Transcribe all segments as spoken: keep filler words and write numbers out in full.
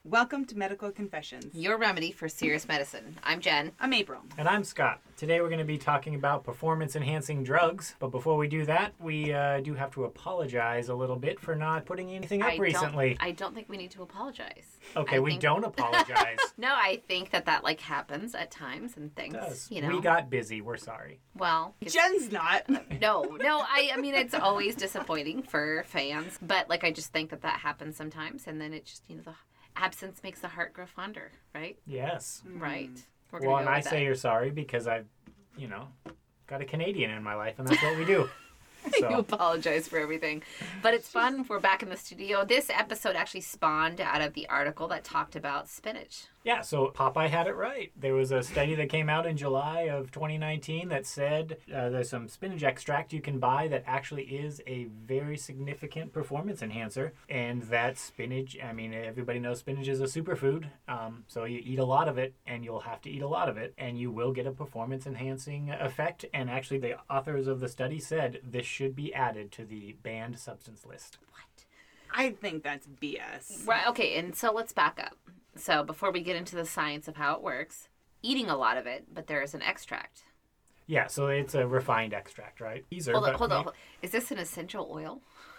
Welcome to Medical Confessions. Your remedy for serious medicine. I'm Jen. I'm April. And I'm Scott. Today we're going to be talking about performance-enhancing drugs. But before we do that, we uh, do have to apologize a little bit for not putting anything up I recently. Don't, I don't think we need to apologize. Okay, I we think... don't apologize. No, I think that that like happens at times and things. It does. You know, We got busy. We're sorry. Well, Jen's not. no, no. I, I mean, it's always disappointing for fans, but like I just think that that happens sometimes, and then it just you know the absence makes the heart grow fonder, right? Yes. Right. We're Well, go and with I that. say you're sorry because I've, you know, got a Canadian in my life, and that's what we do. You So, apologize for everything. But it's fun. We're back in the studio. This episode actually spawned out of the article that talked about spinach. yeah, so Popeye had it right. There was a study that came out in July of twenty nineteen that said uh, there's some spinach extract you can buy that actually is a very significant performance enhancer. And that spinach, I mean, everybody knows spinach is a superfood. Um, so you eat a lot of it, and you'll have to eat a lot of it, and you will get a performance-enhancing effect. And actually, the authors of the study said this should be added to the banned substance list. What? I think that's B S. Right. Okay. And so let's back up. So before we get into the science of how it works, eating a lot of it, but there is an extract. Yeah, so it's a refined extract, right? These are, Hold on, but hold on. may- hold- Is this an essential oil?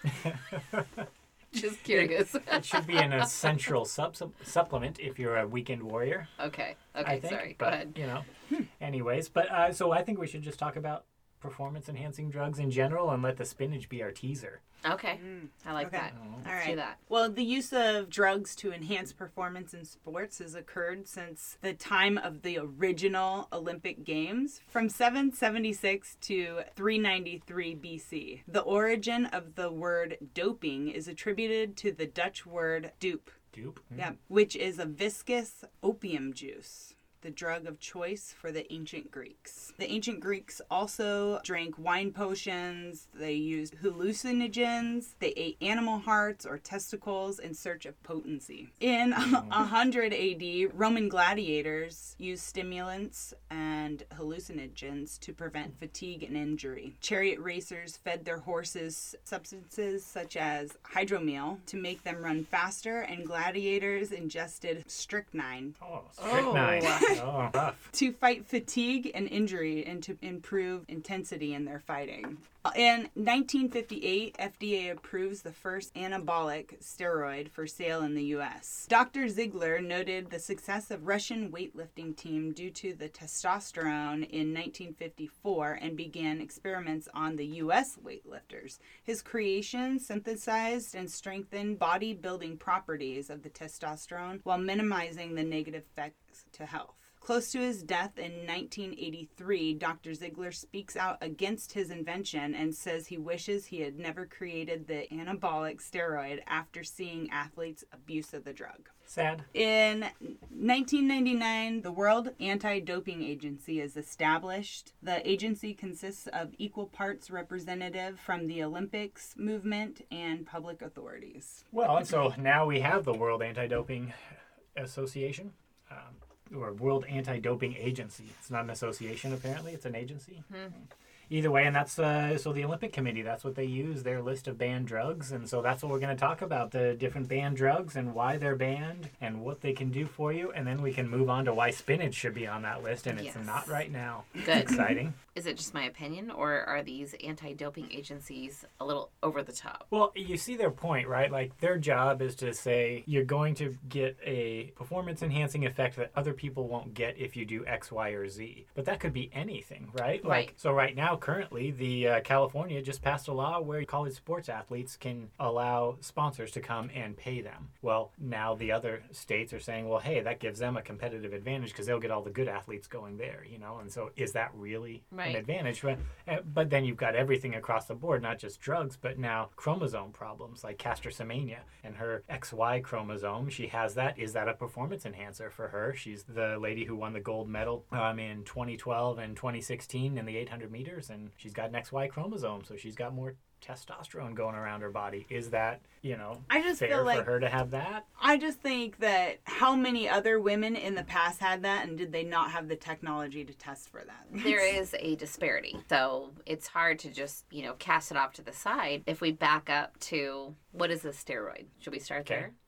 Just curious. It should be an essential sub- sub- supplement if you're a weekend warrior. Okay. I Okay. think, Sorry. Go but, ahead. You know, anyways, but uh, so I think we should just talk about performance-enhancing drugs in general and let the spinach be our teaser. Okay. I like Okay. that. All Let's right. do that. Well, the use of drugs to enhance performance in sports has occurred since the time of the original Olympic Games, from seven seventy-six to three ninety-three B C. The origin of the word doping is attributed to the Dutch word dupe, Dupe. yeah, which is a viscous opium juice, the drug of choice for the ancient Greeks. The ancient Greeks also drank wine potions, they used hallucinogens, they ate animal hearts or testicles in search of potency. In one hundred A D, Roman gladiators used stimulants and hallucinogens to prevent fatigue and injury. Chariot racers fed their horses substances such as hydromel to make them run faster, and gladiators ingested strychnine Oh, strychnine. Oh. Oh, rough. to fight fatigue and injury and to improve intensity in their fighting. In nineteen fifty-eight, F D A approves the first anabolic steroid for sale in the U S. Doctor Ziegler noted the success of Russian weightlifting team due to the testosterone in nineteen fifty-four and began experiments on the U S weightlifters. His creation synthesized and strengthened bodybuilding properties of the testosterone while minimizing the negative effects to health. Close to his death in nineteen eighty-three, Doctor Ziegler speaks out against his invention and says he wishes he had never created the anabolic steroid after seeing athletes' abuse of the drug. Sad. In nineteen ninety-nine, the World Anti-Doping Agency is established. The agency consists of equal parts representative from the Olympics movement and public authorities. Well, and so now we have the World Anti-Doping Association. Um, or World Anti-Doping Agency. It's not an association, apparently. It's an agency. Mm-hmm. Either way, and that's, uh, so the Olympic Committee, that's what they use, their list of banned drugs. And so that's what we're going to talk about, the different banned drugs and why they're banned and what they can do for you. And then we can move on to why spinach should be on that list. And Yes. it's not right now. Good. Exciting. Is it just my opinion, or are these anti-doping agencies a little over the top? Well, you see their point, right? Like, their job is to say you're going to get a performance-enhancing effect that other people won't get if you do X, Y, or Z. But that could be anything, right? Like, Right. So right now, currently, the uh, California just passed a law where college sports athletes can allow sponsors to come and pay them. Well, now the other states are saying, well, hey, that gives them a competitive advantage because they'll get all the good athletes going there, you know? And so is that really Right. an advantage? But, uh, but then you've got everything across the board, not just drugs, but now chromosome problems like Castor Semenya and her X Y chromosome. She has that. Is that a performance enhancer for her? She's the lady who won the gold medal um, in twenty twelve and twenty sixteen in the eight hundred meters, and she's got an X Y chromosome, so she's got more testosterone going around her body. Is that, you know, I just fair feel like for her to have that? I just think that how many other women in the past had that, and did they not have the technology to test for that? There is a disparity. So it's hard to just, you know, cast it off to the side. If we back up to what is a steroid? Should we start Okay. there?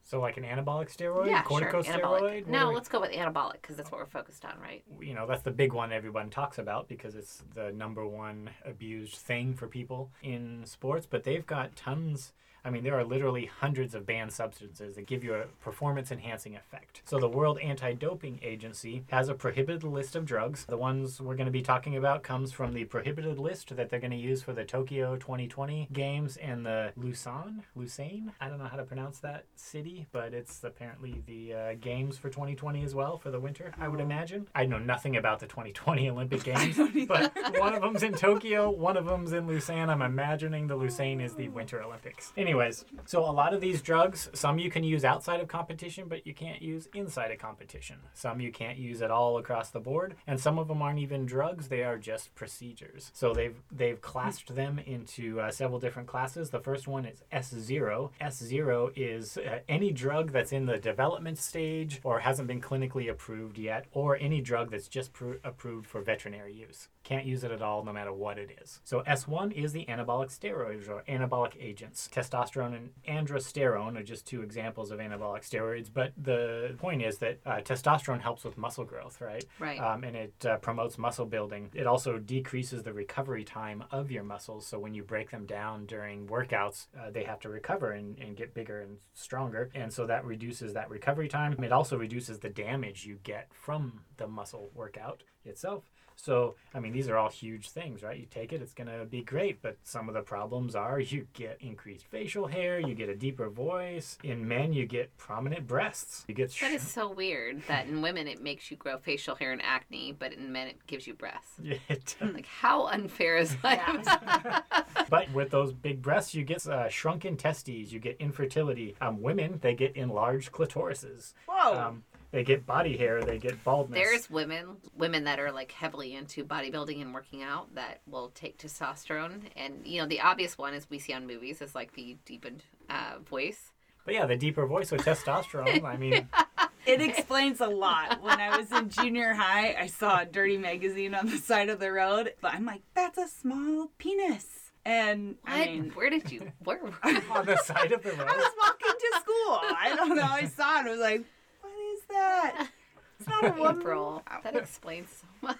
So like an anabolic steroid, Yeah, sure. corticosteroid? Anabolic. What No, do we- let's go with anabolic because that's what we're focused on, right? you know, that's the big one everyone talks about because it's the number one abused thing for people in sports. But they've got tons. I mean, there are literally hundreds of banned substances that give you a performance-enhancing effect. So the World Anti-Doping Agency has a prohibited list of drugs. The ones we're going to be talking about comes from the prohibited list that they're going to use for the Tokyo twenty twenty games and the Lausanne, Lausanne? I don't know how to pronounce that city, but it's apparently the uh, games for twenty twenty as well for the winter, I would imagine. I know nothing about the twenty twenty Olympic Games, but one of them's in Tokyo, one of them's in Lausanne. I'm imagining the Lausanne is the Winter Olympics. Anyways, so a lot of these drugs, some you can use outside of competition, but you can't use inside of competition. Some you can't use at all across the board, and some of them aren't even drugs, they are just procedures. So they've they've classed them into uh, several different classes. The first one is S zero. S zero is uh, any drug that's in the development stage or hasn't been clinically approved yet, or any drug that's just pr- approved for veterinary use. Can't use it at all no matter what it is. So S one is the anabolic steroids or anabolic agents. Testosterone and androsterone are just two examples of anabolic steroids, but the point is that uh, testosterone helps with muscle growth, right? Right. Um, and it uh, promotes muscle building. It also decreases the recovery time of your muscles, so when you break them down during workouts, uh, they have to recover and, and get bigger and stronger, and so that reduces that recovery time. It also reduces the damage you get from the muscle workout itself. So, I mean, these are all huge things, right? You take it, it's going to be great, but some of the problems are you get increased facial hair, you get a deeper voice. In men, you get prominent breasts. You get sh- That is so weird that in women it makes you grow facial hair and acne, but in men it gives you breasts. it, Like, how unfair is that? But with those big breasts, you get uh, shrunken testes, you get infertility. Um, women, they get enlarged clitorises. Whoa. Um, they get body hair, they get baldness. There's women, women that are like heavily into bodybuilding and working out that will take testosterone. And, you know, the obvious one is we see on movies is like the deepened uh, voice. But yeah, the deeper voice with testosterone, I mean... It explains a lot. When I was in junior high, I saw a dirty magazine on the side of the road. But I'm like, that's a small penis. And What? I mean, Where did you, where? on the side of the road. I was walking to school. I don't know. I saw it. I was like, what is that? It's not a woman. April. That explains so much.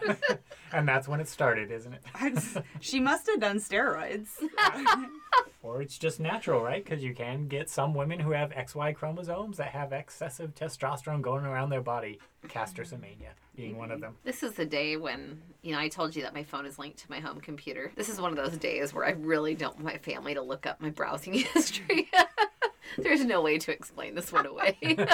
And that's when it started, isn't it? I just- she must have done steroids. Or it's just natural, right? Because you can get some women who have X Y chromosomes that have excessive testosterone going around their body. Castrosomania being one of them. This is the day when, you know, I told you that my phone is linked to my home computer. This is one of those days where I really don't want my family to look up my browsing history. There's no way to explain this one away.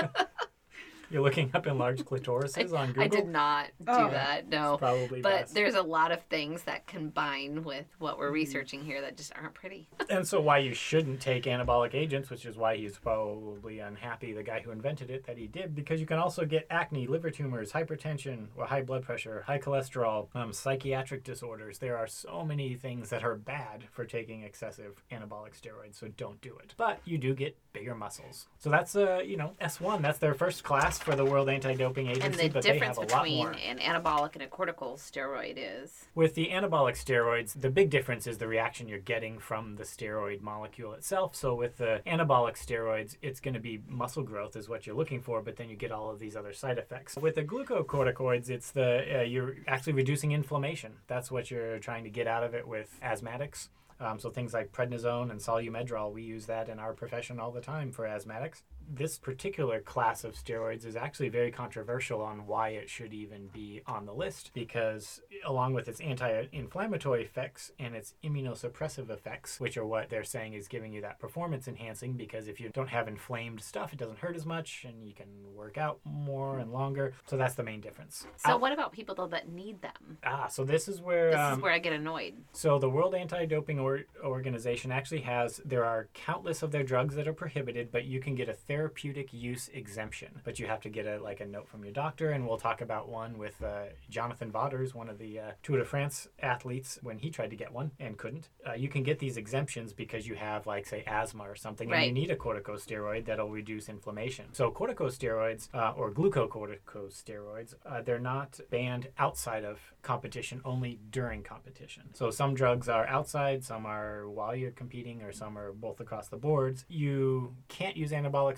You're looking up enlarged clitorises on Google? I did not do Oh. that, no. Probably But best. there's a lot of things that combine with what we're researching here that just aren't pretty. And so why you shouldn't take anabolic agents, which is why he's probably unhappy, the guy who invented it, that he did, because you can also get acne, liver tumors, hypertension, or high blood pressure, high cholesterol, um, psychiatric disorders. There are so many things that are bad for taking excessive anabolic steroids, so don't do it. But you do get bigger muscles. So that's, uh, you know, S one. That's their first class for the World Anti-Doping Agency, And the but they have difference a lot between more. an anabolic and a cortical steroid is With the anabolic steroids, the big difference is the reaction you're getting from the steroid molecule itself. So with the anabolic steroids, it's going to be muscle growth is what you're looking for, but then you get all of these other side effects. With the glucocorticoids, it's the uh, you're actually reducing inflammation. That's what you're trying to get out of it with asthmatics. Um, so things like prednisone and solumedrol, we use that in our profession all the time for asthmatics. This particular class of steroids is actually very controversial on why it should even be on the list, because along with its anti-inflammatory effects and its immunosuppressive effects, which are what they're saying is giving you that performance enhancing, because if you don't have inflamed stuff, it doesn't hurt as much and you can work out more and longer. So that's the main difference. so Out- what about people though that need them? Ah, so this is where... This um, is where I get annoyed. So the World Anti-Doping or- Organization actually has, there are countless of their drugs that are prohibited, but you can get a therapeutic use exemption. But you have to get a like a note from your doctor, and we'll talk about one with uh, Jonathan Vaughters, one of the uh, Tour de France athletes, when he tried to get one and couldn't. Uh, you can get these exemptions because you have, like, say, asthma or something, and Right. you need a corticosteroid that'll reduce inflammation. So corticosteroids, uh, or glucocorticosteroids, uh, they're not banned outside of competition, only during competition. So some drugs are outside, some are while you're competing, or some are both across the boards. You can't use anabolic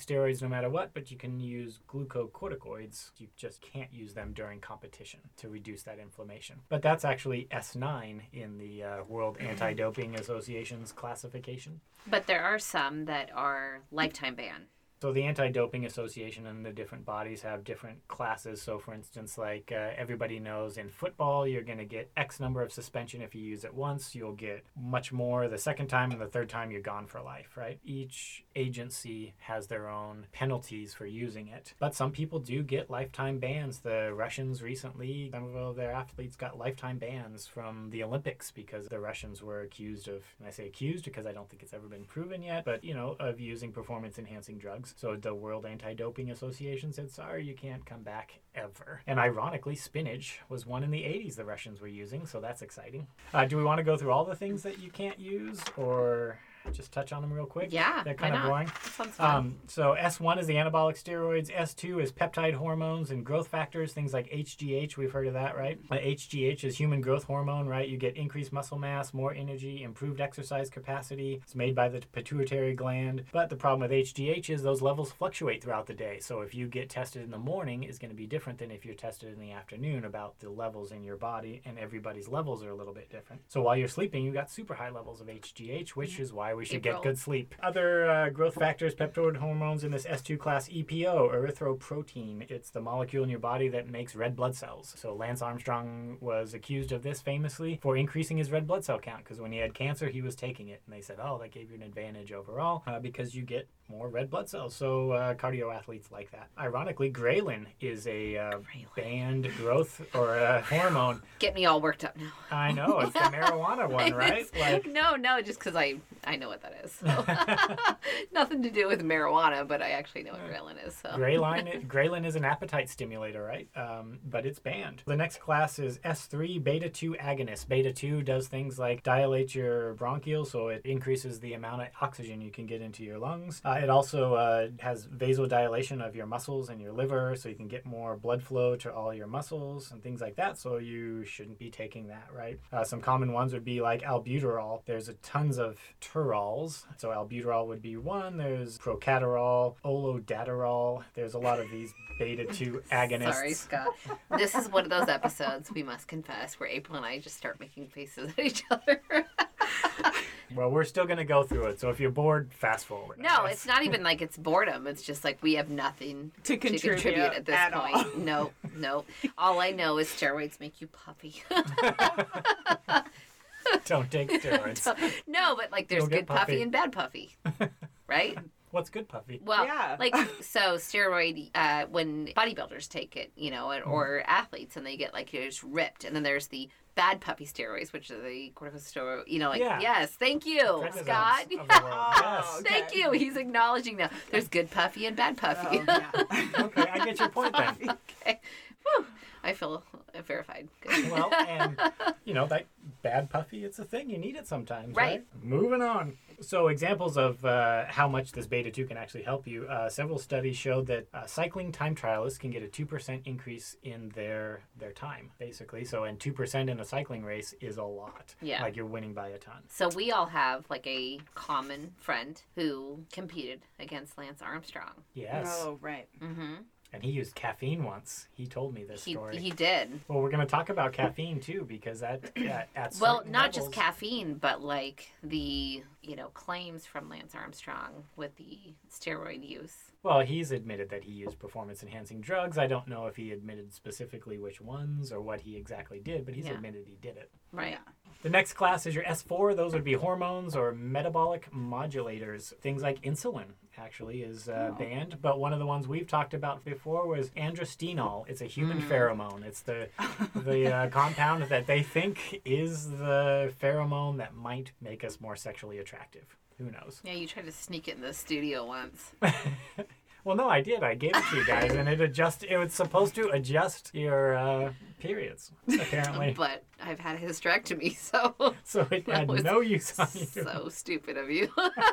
steroids no matter what, but you can use glucocorticoids. You just can't use them during competition to reduce that inflammation. But that's actually S nine in the uh, World Anti-Doping Association's classification. But there are some that are lifetime ban. So the Anti-Doping Association and the different bodies have different classes. So for instance, like uh, everybody knows in football, you're going to get X number of suspension if you use it once. You'll get much more the second time, and the third time you're gone for life, right? Each agency has their own penalties for using it. But some people do get lifetime bans. The Russians recently, some of their athletes got lifetime bans from the Olympics because the Russians were accused of, and I say accused because I don't think it's ever been proven yet, but, you know, of using performance-enhancing drugs. So the World Anti-Doping Association said, sorry, you can't come back ever. And ironically, spinach was one in the eighties the Russians were using, so that's exciting. Uh, do we want to go through all the things that you can't use, or just touch on them real quick? Yeah, They're kind why of not? boring. That sounds fun. Um, so S one is the anabolic steroids. S two is peptide hormones and growth factors, things like H G H. We've heard of that, right? Uh, H G H is human growth hormone, right? You get increased muscle mass, more energy, improved exercise capacity. It's made by the pituitary gland. But the problem with H G H is those levels fluctuate throughout the day. So if you get tested in the morning, it's going to be different than if you're tested in the afternoon about the levels in your body, and everybody's levels are a little bit different. So while you're sleeping, you got super high levels of H G H, which is why we should April. get good sleep. Other uh, growth factors, peptide hormones in this S two class, E P O, erythroprotein. It's the molecule in your body that makes red blood cells. So Lance Armstrong was accused of this famously for increasing his red blood cell count, because when he had cancer, he was taking it. And they said, oh, that gave you an advantage overall uh, because you get more red blood cells. So uh, cardio athletes like that. Ironically, ghrelin is a uh, banned growth or a hormone. Get me all worked up now. I know, it's the marijuana one, right? Like, no, no, just because I, I know what that is. So. Nothing to do with marijuana, but I actually know what ghrelin is. So. Ghrelin, ghrelin is an appetite stimulator, right? Um, but it's banned. The next class is S three beta two agonist. Beta two does things like dilate your bronchioles, so it increases the amount of oxygen you can get into your lungs. Uh, it also uh, has vasodilation of your muscles and your liver, so you can get more blood flow to all your muscles and things like that, so you shouldn't be taking that, right? Uh, some common ones would be like albuterol. There's a tons of terols, so albuterol would be one. There's procaterol, olodaterol. There's a lot of these beta two agonists. Sorry, Scott. This is one of those episodes, we must confess, where April and I just start making faces at each other. Well, we're still going to go through it, so if you're bored, fast forward. No, it's not even like it's boredom. It's just like we have nothing To contribute at this at point. all. No, no. All I know is steroids make you puffy. Don't take steroids. No, but like there's You'll get good puffy. puffy. and bad puffy, right? What's good, puffy? Well, Yeah. like so steroid uh, when bodybuilders take it, you know, and, or athletes, and they get like you're just ripped, and then there's the bad puppy steroids, which are the corticosteroid. You know, like Yeah. yes, thank you, Prednisons Scott. of the world. Yes. Oh, Thank okay. you. He's acknowledging now. There's good puffy and bad puffy. Oh, yeah. Okay, I get your point then. Okay. Whew. I feel verified. Good. Well, and, you know, that bad puffy, it's a thing. You need it sometimes, right? Right. Moving on. So examples of uh, how much this beta two can actually help you. Uh, several studies showed that uh, cycling time trialists can get a two percent increase in their their time, basically. So, and two percent in a cycling race is a lot. Yeah. Like you're winning by a ton. So we all have like a common friend who competed against Lance Armstrong. Yes. Oh, right. Mm-hmm. And he used caffeine once. He told me this He story. he did. Well, we're going to talk about caffeine too, because that at, at Well, certain not just levels- caffeine, but like the you know claims from Lance Armstrong with the steroid use. Well, he's admitted that he used performance-enhancing drugs. I don't know if he admitted specifically which ones or what he exactly did, but he's Yeah. admitted he did it. Right. Yeah. The next class is your S four. Those would be hormones or metabolic modulators. Things like insulin, actually, is uh, Oh. banned. But one of the ones we've talked about before was androstenol. It's a human Mm. pheromone. It's the the uh, compound that they think is the pheromone that might make us more sexually attractive. Who knows? Yeah, you tried to sneak it in the studio once. Well, no, I did. I gave it to you guys, and it adjust. It was supposed to adjust your uh, periods, apparently. But I've had a hysterectomy, so So it That had was no use on you. so stupid of you.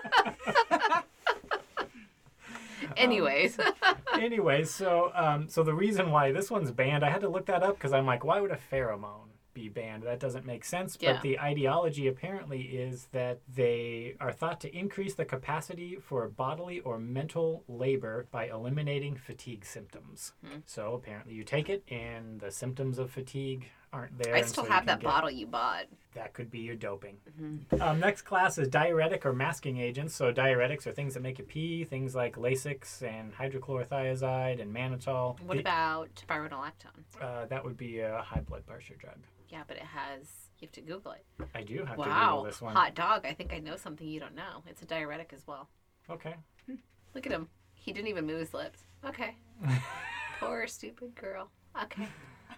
Anyways, Anyway, so um, so the reason why this one's banned, I had to look that up because I'm like, why would a pheromone be banned. That doesn't make sense. Yeah. But the ideology apparently is that they are thought to increase the capacity for bodily or mental labor by eliminating fatigue symptoms. Hmm. So apparently you take it and the symptoms of fatigue aren't there. I and still so you have can that get- bottle you bought. That could be your doping. Mm-hmm. Um, next class is diuretic or masking agents. So diuretics are things that make you pee, things like Lasix and hydrochlorothiazide and mannitol. What The- about spironolactone? Uh, that would be a high blood pressure drug. Yeah, but it has. You have to Google it. I do have to Wow, Google this one. hot dog! I think I know something you don't know. It's a diuretic as well. Okay. Look at him. He didn't even move his lips. Okay. Poor stupid girl. Okay.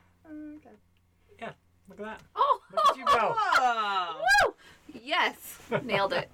Okay. Look at that. Oh! Look at you go. Oh. Woo! Yes! Nailed it.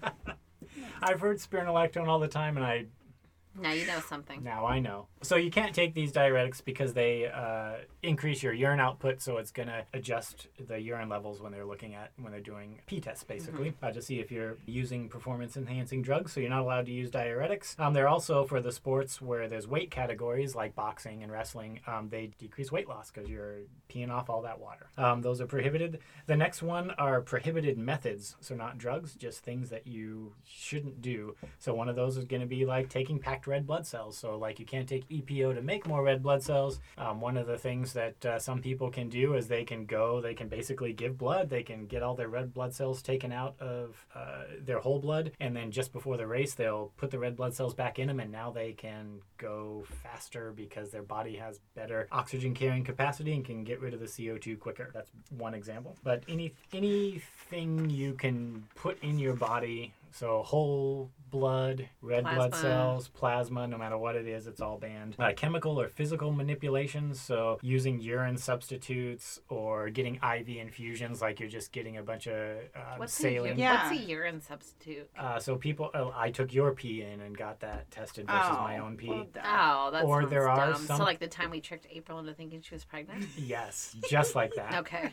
I've heard spironolactone all the time, and I Now you know something. now I know. So you can't take these diuretics because they uh, increase your urine output, so it's going to adjust the urine levels when they're looking at, when they're doing pee tests, basically, Mm-hmm. uh, to see if you're using performance-enhancing drugs, so you're not allowed to use diuretics. Um, they're also for the sports where there's weight categories, like boxing and wrestling, um, they decrease weight loss because you're peeing off all that water. Um, those are prohibited. The next one are prohibited methods, so not drugs, just things that you shouldn't do. So one of those is going to be like taking packed red blood cells. So like you can't take E P O to make more red blood cells. Um, one of the things that uh, some people can do is they can go, they can basically give blood, they can get all their red blood cells taken out of uh, their whole blood, and then just before the race they'll put the red blood cells back in them, and now they can go faster because their body has better oxygen carrying capacity and can get rid of the C O two quicker. That's one example. But any anything you can put in your body, so whole blood, red blood Plasma. cells, plasma, no matter what it is, it's all banned. Uh, chemical or physical manipulations, so using urine substitutes or getting I V infusions, like you're just getting a bunch of uh, What's a, saline. u- Yeah. what's a urine substitute? Uh, so people, oh, I took your pee in and got that tested versus Oh, my own pee. well done. Oh, that Or sounds there are dumb. some- So like the time we tricked April into thinking she was pregnant? Yes, just like that. Okay.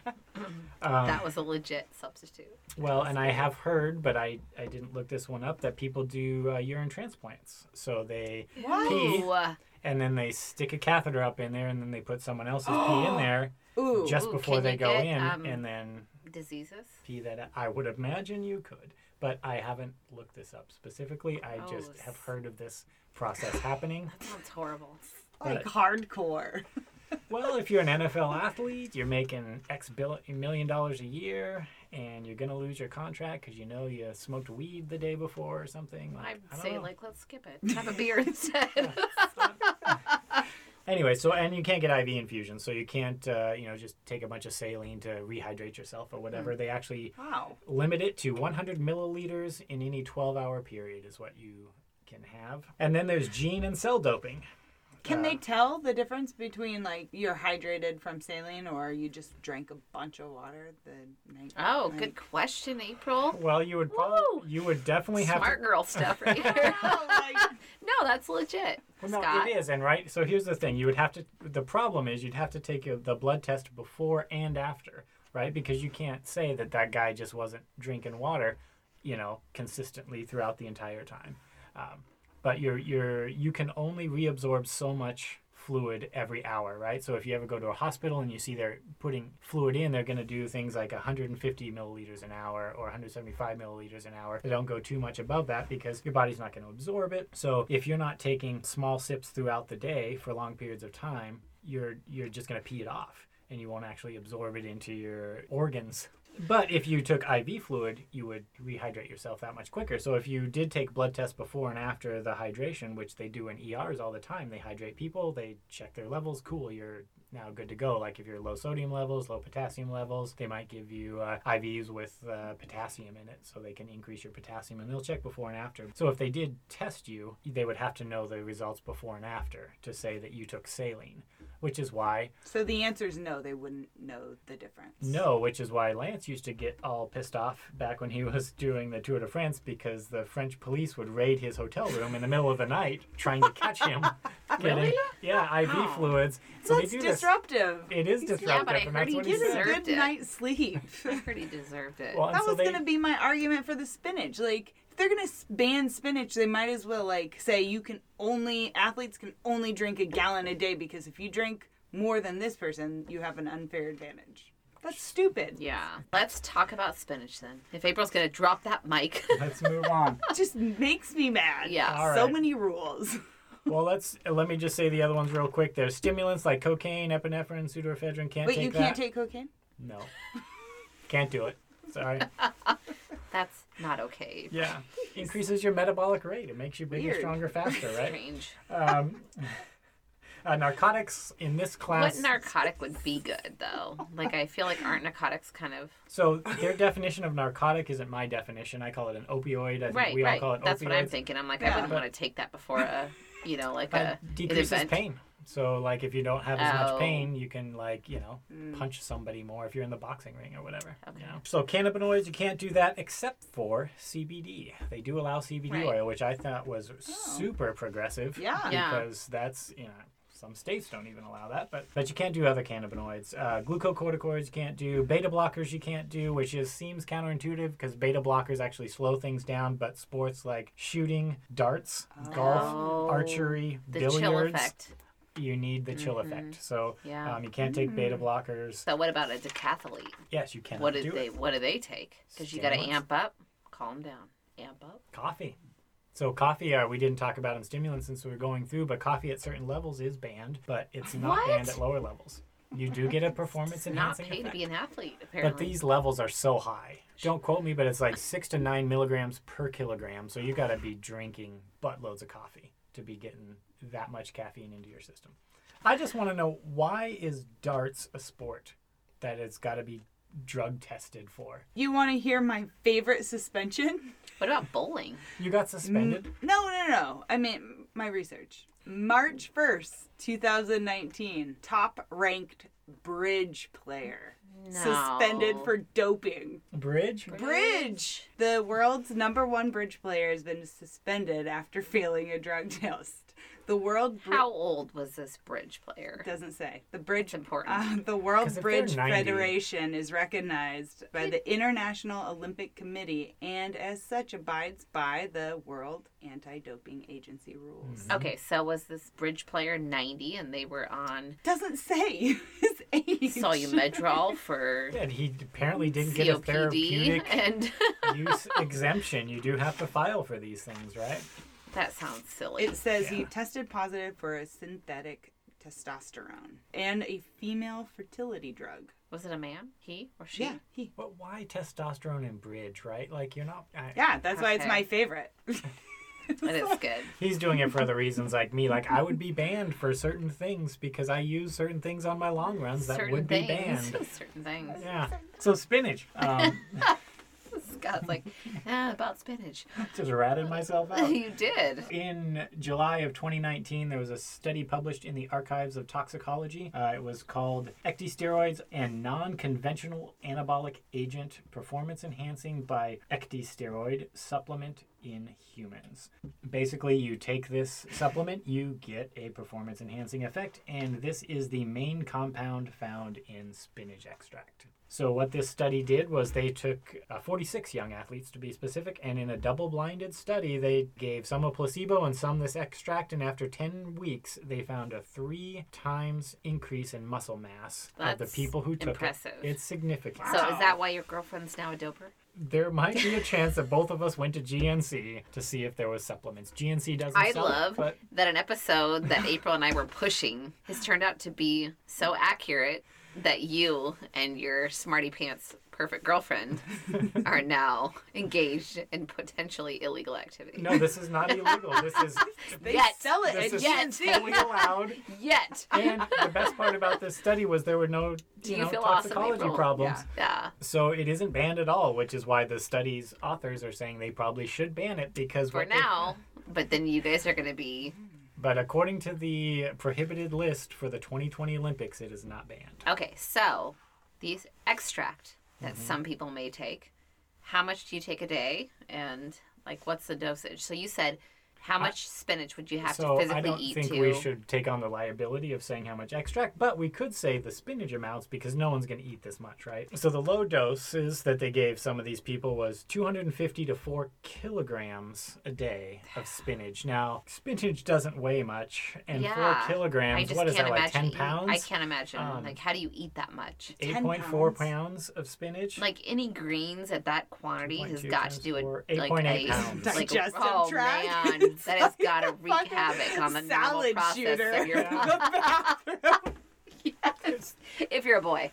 Um, That was a legit substitute. Well, and I have heard, but I, I didn't look this one up, that people do uh, urine transplants. So they What? Pee. Ooh, uh, and then they stick a catheter up in there, and then they put someone else's pee in there Ooh. just Ooh, before can they you go get, in, um, and then diseases? pee that out. I would imagine you could, but I haven't looked this up specifically. I Oh, just s- have heard of this process happening. That sounds horrible. Like hardcore. Well, if you're an N F L athlete, you're making X bill- million dollars a year, and you're going to lose your contract because you know you smoked weed the day before or something. Like, I'd I don't say, know. like, let's skip it. Have a beer instead. Anyway, so, and you can't get I V infusions, so you can't, uh, you know, just take a bunch of saline to rehydrate yourself or whatever. They actually Wow. limit it to one hundred milliliters in any twelve-hour period is what you can have. And then there's gene and cell doping. Can Uh, they tell the difference between like you're hydrated from saline or you just drank a bunch of water the night? Oh, night? good question, April. Well, you would probably, Woo! you would definitely have Smart to. girl stuff right here. Like, No, that's legit. Well, no, Scott. it is, and right. So here's the thing: you would have to. The problem is you'd have to take a, the blood test before and after, right? Because you can't say that that guy just wasn't drinking water, you know, consistently throughout the entire time. Um, but you're you're you can only reabsorb so much fluid every hour, right? So if you ever go to a hospital and you see they're putting fluid in, they're going to do things like one hundred fifty milliliters an hour or one hundred seventy-five milliliters an hour. They don't go too much above that because your body's not going to absorb it. So if you're not taking small sips throughout the day for long periods of time, you're you're just going to pee it off and you won't actually absorb it into your organs. But if you took I V fluid, you would rehydrate yourself that much quicker. So if you did take blood tests before and after the hydration, which they do in E Rs all the time, they hydrate people, they check their levels, cool, you're now good to go. Like if you're low sodium levels, low potassium levels, they might give you uh, I Vs with uh, potassium in it so they can increase your potassium, and they'll check before and after. So if they did test you, they would have to know the results before and after to say that you took saline, which is why so the answer is no, they wouldn't know the difference. No, which is why Lance used to get all pissed off back when he was doing the Tour de France because the French police would raid his hotel room in the middle of the night trying to catch him. getting, Really? Yeah, I V Wow. fluids. So That's they do this. disruptive. It is He's- disruptive, Yeah, but I and heard that's he what he Get a said. deserved good it. night's sleep. I heard he deserved it. Well, and That so was they, gonna be my argument for the spinach. Like, if they're gonna s- ban spinach, they might as well like say you can only athletes can only drink a gallon a day because if you drink more than this person, you have an unfair advantage. That's stupid. Yeah. Let's talk about spinach then. If April's going to drop that mic. Let's move on. It just makes me mad. Yeah. All So right. many rules. Well, let's let me just say the other ones real quick. There's stimulants like cocaine, epinephrine, pseudoephedrine. Can't Wait, take you that. can't take cocaine? No. Can't do it. Sorry. That's not okay. Yeah. Increases your metabolic rate. It makes you bigger, Weird. stronger, faster, right? Strange. Um, uh, narcotics in this class. What narcotic would be good, though? Like, I feel like aren't narcotics kind of... So their definition of narcotic isn't my definition. I call it an opioid. I think Right, we all right. call it That's opioids. what I'm thinking. I'm like, Yeah. I wouldn't want to take that before a, you know, like Uh, a an decreases event. pain. So, like, if you don't have as Oh. much pain, you can, like, you know, Mm. punch somebody more if you're in the boxing ring or whatever. Okay. You know? So, cannabinoids, you can't do that except for C B D. They do allow C B D Right. oil, which I thought was super progressive. Yeah. Yeah. Because that's, you know, some states don't even allow that, but but you can't do other cannabinoids. Uh, glucocorticoids you can't do. Beta blockers you can't do, which is seems counterintuitive because beta blockers actually slow things down. But sports like shooting, darts, golf, Oh, archery, The billiards, chill effect. you need the chill Mhm. effect. So Yeah. um, you can't take beta blockers. So what about a decathlete? Yes, you cannot What did do they it. What do they take? Because you got to Stimulants. amp up. Calm down. Amp up. Coffee. So coffee, uh, we didn't talk about in stimulants since we were going through, but coffee at certain levels is banned, but it's not What? banned at lower levels. You do get a performance It's not enhancing pay to effect. be an athlete, apparently. But these levels are so high. Don't quote me, but it's like six to nine milligrams per kilogram. So you got to be drinking buttloads of coffee to be getting that much caffeine into your system. I just want to know, why is darts a sport that it's got to be drug tested for? You want to hear my favorite suspension? What about bowling? You got suspended? No, no, no. I mean, my research. March first, twenty nineteen. Top ranked bridge player. No. Suspended for doping. Bridge? Bridge! The world's number one bridge player has been suspended after failing a drug test. The world bri- How old was this bridge player? doesn't say. The bridge It's important. Uh, the World 'Cause if Bridge they're ninety Federation is recognized by the International Olympic Committee and as such abides by the World Anti-Doping Agency rules. Okay, so was this bridge player ninety and they were on Doesn't say his age. Solumedrol for And he apparently didn't get C a O P D therapeutic and use exemption. You do have to file for these things, right? that sounds silly. It says he Yeah. tested positive for a synthetic testosterone and a female fertility drug. Was it a man? He or she? Yeah, he. But why testosterone in bridge, right? Like, you're not... I, Yeah, that's why it's Okay. my favorite. That is good. He's doing it for other reasons like me. Like, I would be banned for certain things because I use certain things on my long runs that Certain would be things. banned. Certain things. Yeah. So spinach. Um, Scott's like, ah, about spinach. just ratted myself out. You did. In July of twenty nineteen, there was a study published in the Archives of Toxicology. Uh, it was called Ecdysteroids and Non-Conventional Anabolic Agent Performance Enhancing by Ecdysteroid Supplement in Humans. Basically, you take this supplement, you get a performance enhancing effect, and this is the main compound found in spinach extract. So what this study did was they took uh, forty-six young athletes to be specific, and in a double-blinded study, they gave some a placebo and some this extract, and after ten weeks, they found a three times increase in muscle mass of That's the people who took impressive. it. It's significant. So is that why your girlfriend's now a doper? There might be a chance that both of us went to G N C to see if there was supplements. G N C doesn't I sell love it, but that an episode that April and I were pushing has turned out to be so accurate that you and your smarty pants perfect girlfriend are now engaged in potentially illegal activity. no, this is not illegal. This is They Yet. sell it this at is G N C. fully allowed. Yet. And the best part about this study was there were no Do you you know, feel awesome, toxicology April? problems. Yeah. Yeah. So it isn't banned at all, which is why the study's authors are saying they probably should ban it because For what they- now. But then you guys are going to be. But according to the prohibited list for the twenty twenty Olympics, it is not banned. Okay, so these extract that some people may take, how much do you take a day? And, like, what's the dosage? So you said How much spinach would you have so to physically I don't eat think to? we should take on the liability of saying how much extract, but we could say the spinach amounts because no one's going to eat this much, right? So the low doses that they gave some of these people was two hundred fifty to four kilograms a day of spinach. Now, spinach doesn't weigh much, and Yeah. four I kilograms, just what is can't that, like imagine ten eating- pounds? I can't imagine. Um, like, how do you eat that much? eight ten point four pounds. pounds of spinach. Like, any greens at that quantity has two got times to do it. four, Like, eight point eight a- pounds. Like, Digestive oh, tract. man. That has got to wreak Fucking havoc on the normal salad process shooter. of your in the bathroom. Yes, if you're a boy.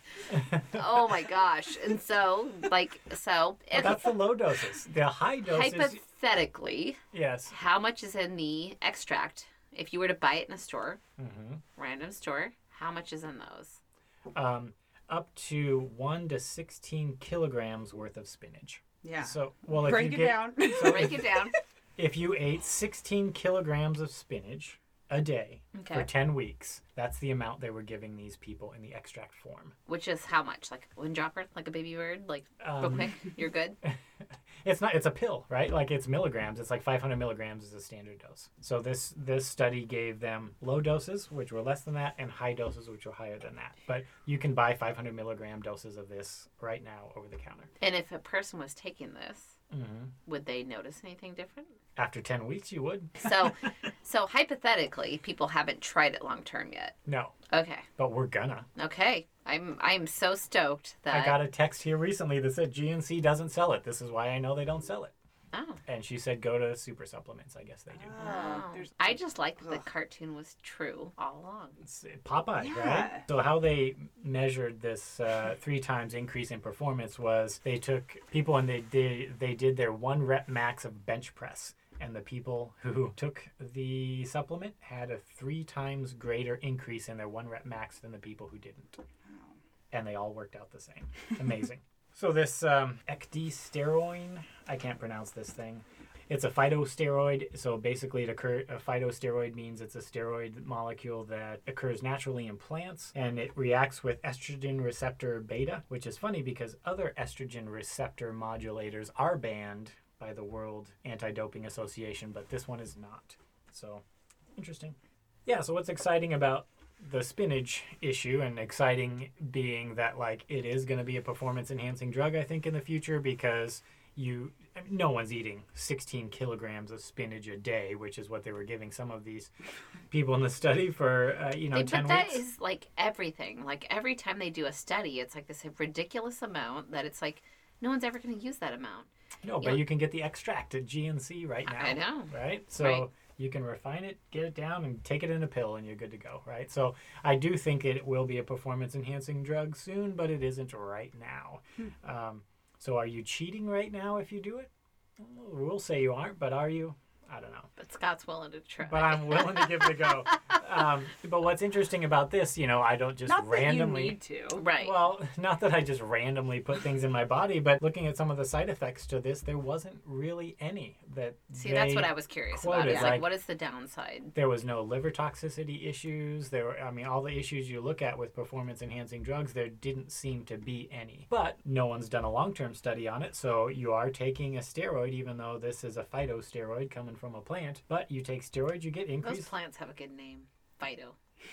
Oh my gosh. And so, like, so, Well, that's the low doses. The high doses, hypothetically, yes. how much is in the extract? If you were to buy it in a store, hmm random store, how much is in those? Um, up to one to sixteen kilograms worth of spinach. Yeah. So, well, if Break you it get, down. So Break if, it down. if you ate sixteen kilograms of spinach a day Okay. for ten weeks, that's the amount they were giving these people in the extract form. Which is how much? Like one dropper? Like a baby bird? Like, real Um, quick? You're good? It's not. It's a pill, right? Like it's milligrams. It's like five hundred milligrams is a standard dose. So this this study gave them low doses, which were less than that, and high doses, which were higher than that. But you can buy five hundred milligram doses of this right now over the counter. And if a person was taking this, hmm would they notice anything different? After ten weeks, you would. So, so hypothetically, people haven't tried it long term yet. No, Okay. but we're gonna. Okay. I'm I'm so stoked that I got a text here recently that said G N C doesn't sell it. This is why I know they don't sell it. Oh. And she said go to Super Supplements. I guess they do. Oh. there's- I just like that the Ugh. cartoon was true all along. It's Popeye, Yeah. right? So how they measured this uh, three times increase in performance was they took people and they did they did their one rep max of bench press. And the people who took the supplement had a three times greater increase in their one rep max than the people who didn't. And they all worked out the same. Amazing. So this um, ecdysteroid, I can't pronounce this thing. It's a phytosteroid. So basically, it occur, a phytosteroid means it's a steroid molecule that occurs naturally in plants, and it reacts with estrogen receptor beta, which is funny because other estrogen receptor modulators are banned by the World Anti-Doping Association, but this one is not. So, interesting. Yeah, so what's exciting about the spinach issue, and exciting being that like it is going to be a performance enhancing drug, I think, in the future, because you I mean, no one's eating sixteen kilograms of spinach a day, which is what they were giving some of these people in the study for uh, you know They- ten but that weeks. is like everything. Like every time they do a study, it's like this ridiculous amount that it's like no one's ever going to use that amount. No, Yeah. but you can get the extract at G N C right now. I know. Right? So Right. you can refine it, get it down, and take it in a pill, and you're good to go, right? So I do think it will be a performance-enhancing drug soon, but it isn't right now. Um, so are you cheating right now if you do it? Well, we'll say you aren't, but are you? I don't know. But Scott's willing to try. But I'm willing to give it a go. Um, but what's interesting about this, you know, I don't just Not randomly... that you need to. right. Well, not that I just randomly put things in my body, but looking at some of the side effects to this, there wasn't really any that See, that's they what I was curious about. quoted, Is like, like- what is the downside? There was no liver toxicity issues. There were, I mean, all the issues you look at with performance-enhancing drugs, there didn't seem to be any. But no one's done a long-term study on it, so you are taking a steroid, even though this is a phytosteroid coming from a plant. But you take steroids, you get Those increased... plants have a good name. Phyto.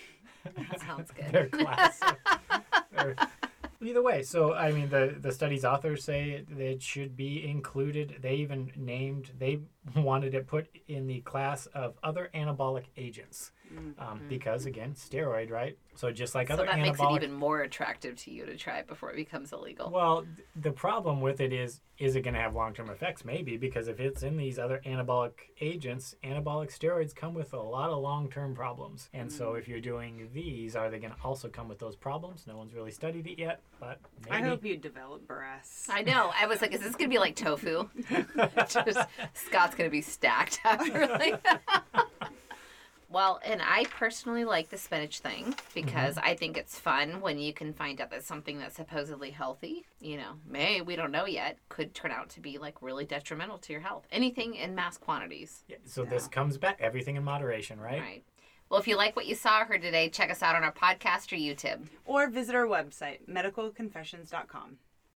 That sounds good. They're classic. They're- Either way, so I mean, the the study's authors say it, it should be included. They even named they wanted it put in the class of other anabolic agents, um, because again, steroid, right? So just like so other that makes it anabolic. even more attractive to you to try it before it becomes illegal. Well, th- the problem with it is, is it going to have long-term effects? Maybe, because if it's in these other anabolic agents, anabolic steroids come with a lot of long-term problems. And so if you're doing these, are they going to also come with those problems? No one's really studied it yet, but maybe. I hope you develop breasts. I know. I was like, is this going to be like tofu? Just, Scott's going to be stacked after like Well, and I personally like the spinach thing because I think it's fun when you can find out that something that's supposedly healthy, you know, may, we don't know yet, could turn out to be like really detrimental to your health. Anything in mass quantities. Yeah, so this comes back, everything in moderation, right? Right. Well, if you like what you saw or heard today, check us out on our podcast or YouTube. Or visit our website, medical confessions dot com.